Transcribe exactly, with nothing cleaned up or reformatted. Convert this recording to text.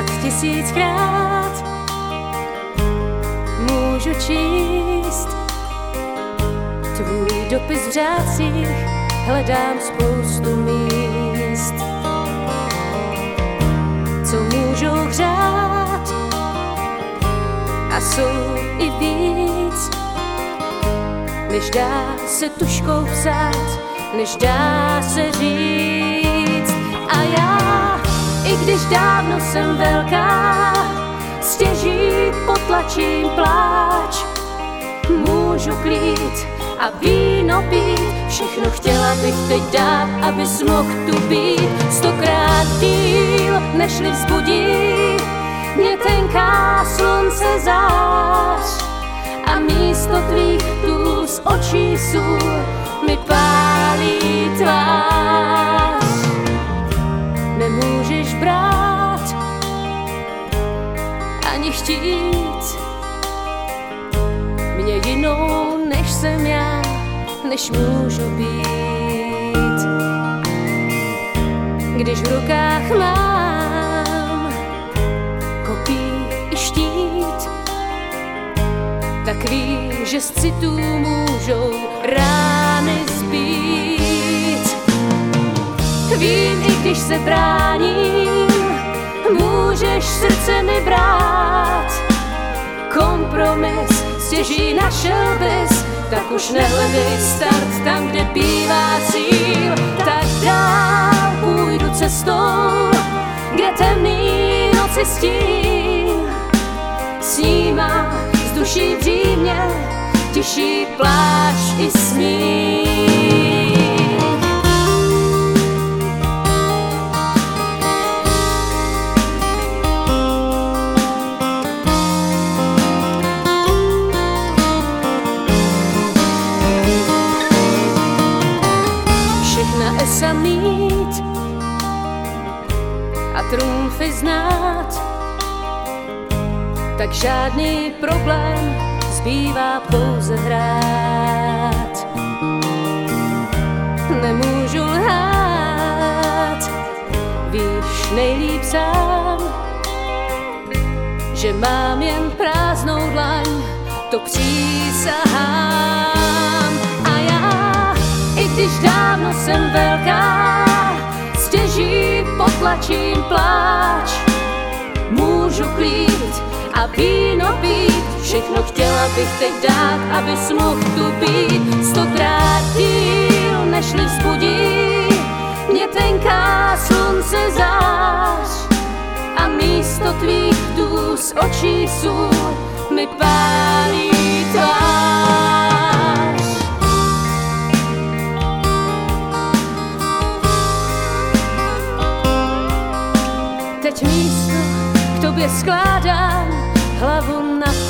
tisíckrát můžu číst tvůj dopis v řádcích, hledám spoustu míst, co můžou hřát a jsou i víc, než dá se tužkou psát, než dá se říct. A já, i když dávno jsem velká, stěží potlačím pláč, můžu klít a víno pít, všechno chtěla bych teď dát, abys mohl tu být stokrát díl, nežli vzbudí mě tenká slunce zář a místo tvých tů z očí sůl mi pálí tvář. Nemůžeš brát ani chtít mě jinou, než jsem já, než můžu být. Když v rukách mám kopí i štít, tak vím, že z citů můžou rány zbýt. Vím, i když se bráním, můžeš srdce mi brát. Kompromis stěží našel bys, tak už nehledej start tam, kde bývá cíl. Tak dál půjdu cestou, kde temný noci stín snímá z duší dřímě, tiší pláč i smích. Esa mít a trumfy znát, tak žádný problém zbývá pouze hrát. Nemůžu lhát, víš nejlíp sám, že mám jen prázdnou dlaň, to přísahám. A já, i když dávno jsem velká, stěží potlačím pláč, můžu klít a víno pít, všechno chtěla bych teď dát, abys mohl tu být stokrát díl, nežli vzbudí mě tenká slunce zář a místo tvých dů z očí sůl mi pálí tvář. Teď místo k tobě skládám, hlavu na